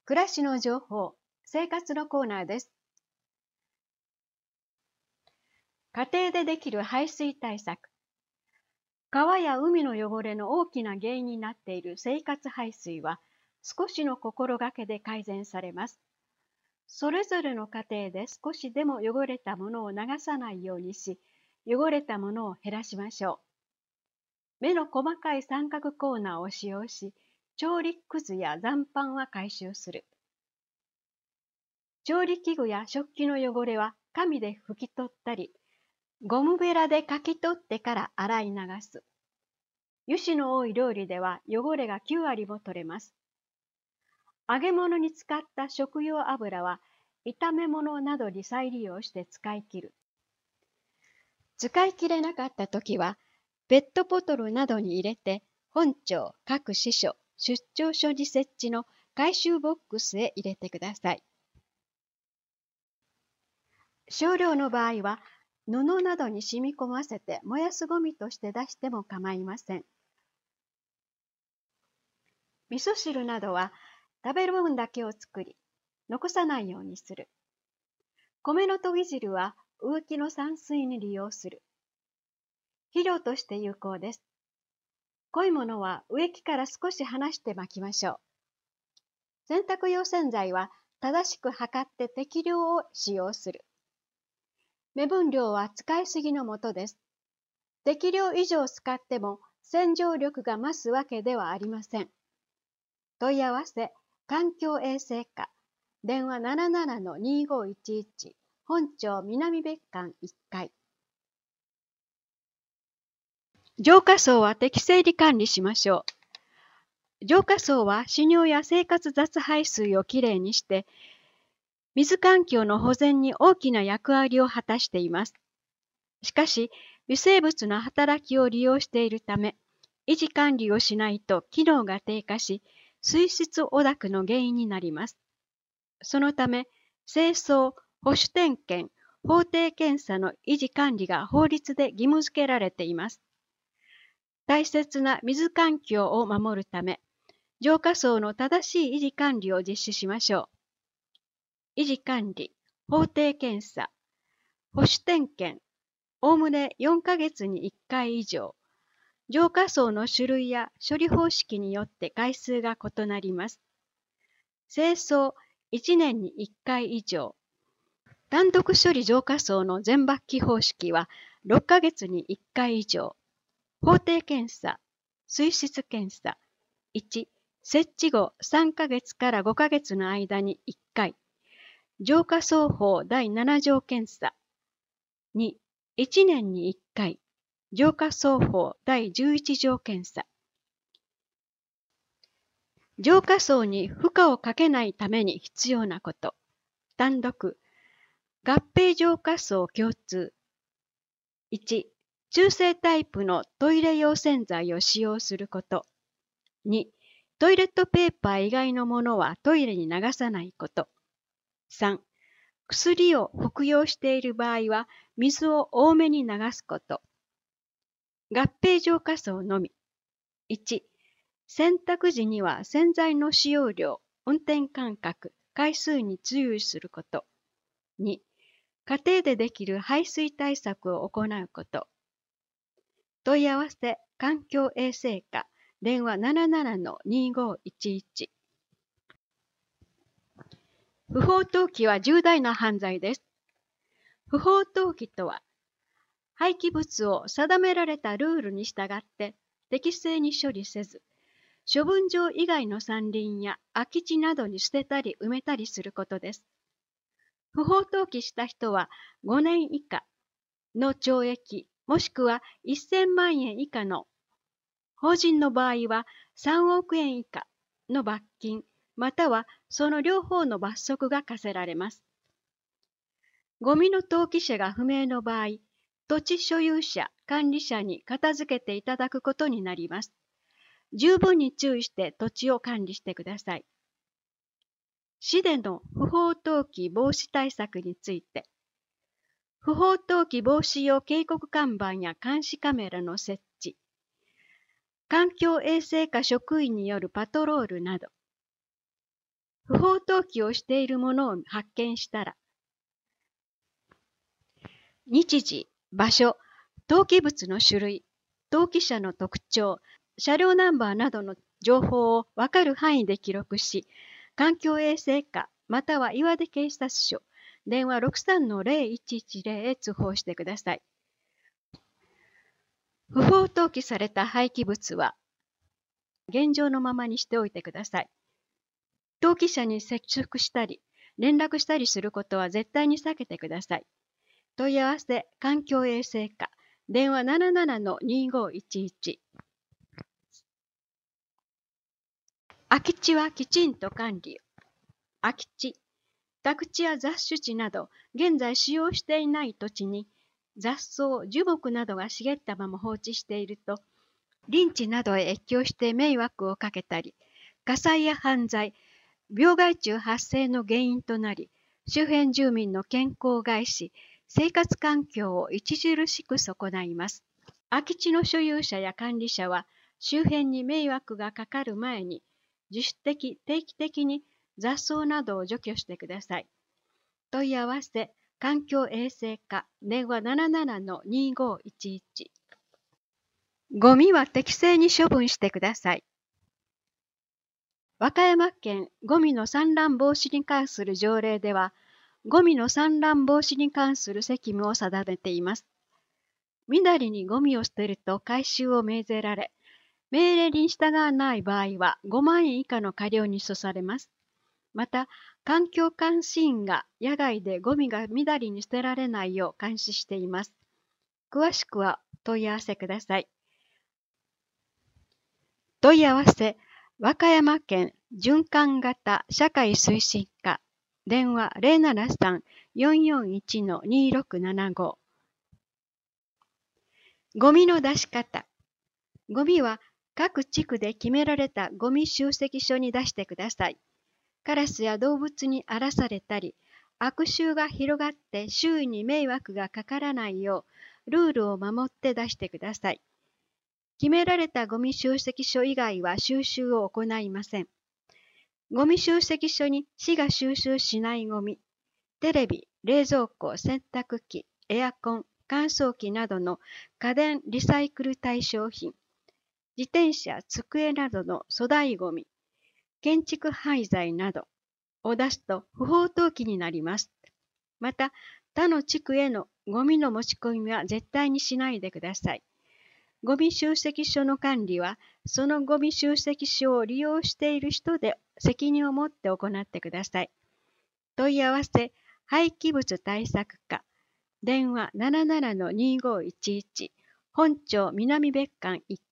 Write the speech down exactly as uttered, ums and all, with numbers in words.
暮らしの情報、生活のコーナーです。家庭でできる排水対策。川や海の汚れの大きな原因になっている生活排水は、少しの心がけで改善されます。それぞれの家庭で少しでも汚れたものを流さないようにし、汚れたものを減らしましょう。目の細かい三角コーナーを使用し、調理くずや残飯は回収する。調理器具や食器の汚れは紙で拭き取ったり、ゴムベラでかき取ってから洗い流す。油脂の多い料理では汚れがきゅうわりも取れます。揚げ物に使った食用油は炒め物などに再利用して使い切る。使い切れなかったときは、ペットボトルなどに入れて本庁、各支所、出張所に設置の回収ボックスへ入れてください。少量の場合は、布などに染み込ませて燃やすゴミとして出しても構いません。味噌汁などは食べる分だけを作り、残さないようにする。米のとぎ汁は植木の散水に利用する。肥料として有効です。濃いものは植木から少し離してまきましょう。洗濯用洗剤は正しく測って適量を使用する。目分量は使いすぎのもとです。適量以上使っても洗浄力が増すわけではありません。問い合わせ、環境衛生課、電話 ななななのにごいちいち、本庁南別館いっかい。浄化槽は適正に管理しましょう。浄化槽は死尿や生活雑排水をきれいにして、水環境の保全に大きな役割を果たしています。しかし、微生物の働きを利用しているため、維持管理をしないと機能が低下し、水質汚濁の原因になります。そのため、清掃、保守点検、法定検査の維持管理が法律で義務付けられています。大切な水環境を守るため、浄化槽の正しい維持管理を実施しましょう。維持管理、法定検査、保守点検、おおむねよんかげつにいっかい以上、浄化槽の種類や処理方式によって回数が異なります。清掃いちねんにいっかい以上、単独処理浄化槽の全抜き方式はろっかげつにいっかい以上、法定検査、水質検査、いち、設置後さんかげつからごかげつの間にいっかい、浄化槽法だいなな条検査、に、いちねんにいっかい、浄化槽法だいじゅういち条検査。浄化槽に負荷をかけないために必要なこと。単独、合併浄化槽共通。いち、中性タイプのトイレ用洗剤を使用すること。に、トイレットペーパー以外のものはトイレに流さないこと。さん、薬を服用している場合は水を多めに流すこと。合併浄化槽のみ。いち、洗濯時には洗剤の使用量、運転間隔、回数に注意すること。に、家庭でできる排水対策を行うこと。問い合わせ、環境衛生課、電話 ななななのにごいちいち。不法投棄は重大な犯罪です。不法投棄とは、廃棄物を定められたルールに従って適正に処理せず、処分場以外の山林や空き地などに捨てたり埋めたりすることです。不法投棄した人はごねん以下の懲役もしくはせんまんえん以下の、法人の場合はさんおくえん以下の罰金またはその両方の罰則が課せられます。ゴミの投棄者が不明の場合、土地所有者、管理者に片付けていただくことになります。十分に注意して土地を管理してください。市での不法投棄防止対策について、不法投棄防止用警告看板や監視カメラの設置、環境衛生課職員によるパトロールなど、 不法投棄をしているものを発見したら、日時、場所、投棄物の種類、投棄者の特徴、車両ナンバーなどの情報を分かる範囲で記録し、環境衛生課または岩手警察署、電話 ろくさんのゼロいちいちゼロ へ通報してください。不法投棄された廃棄物は現状のままにしておいてください。投棄者に接触したり、連絡したりすることは絶対に避けてください。問い合わせ環境衛生課、電話 ななななのにごいちいち。空き地はきちんと管理。空き地、宅地や雑種地など、現在使用していない土地に雑草、樹木などが茂ったまま放置していると、林地などへ越境して迷惑をかけたり、火災や犯罪、病害虫発生の原因となり、周辺住民の健康を害し、生活環境を著しく損ないます。空き地の所有者や管理者は、周辺に迷惑がかかる前に、自主的、定期的に雑草などを除去してください。問い合わせ、環境衛生課、電話 ななななのにごいちいち。ゴミは適正に処分してください。和歌山県ゴミの散乱防止に関する条例では、ゴミの散乱防止に関する責務を定めています。みだりにゴミを捨てると回収を命ぜられ、命令に従わない場合はごまんえん以下の過料に処されます。また、環境監視員が野外でゴミがみだりに捨てられないよう監視しています。詳しくは問い合わせください。問い合わせ、和歌山県循環型社会推進課、電話 ゼロななさん よんよんいちのにろくななご。ゴミの出し方。ゴミは各地区で決められたゴミ集積所に出してください。カラスや動物に荒らされたり、悪臭が広がって周囲に迷惑がかからないよう、ルールを守って出してください。決められたゴミ集積所以外は収集を行いません。ゴミ集積所に市が収集しないゴミ、テレビ、冷蔵庫、洗濯機、エアコン、乾燥機などの家電リサイクル対象品、自転車、机などの粗大ゴミ、建築廃材などを出すと不法投棄になります。また、他の地区へのゴミの持ち込みは絶対にしないでください。ゴミ集積所の管理は、そのゴミ集積所を利用している人で責任を持って行ってください。問い合わせ、廃棄物対策課、電話 ななななのにごいちいち、本町南別館いっ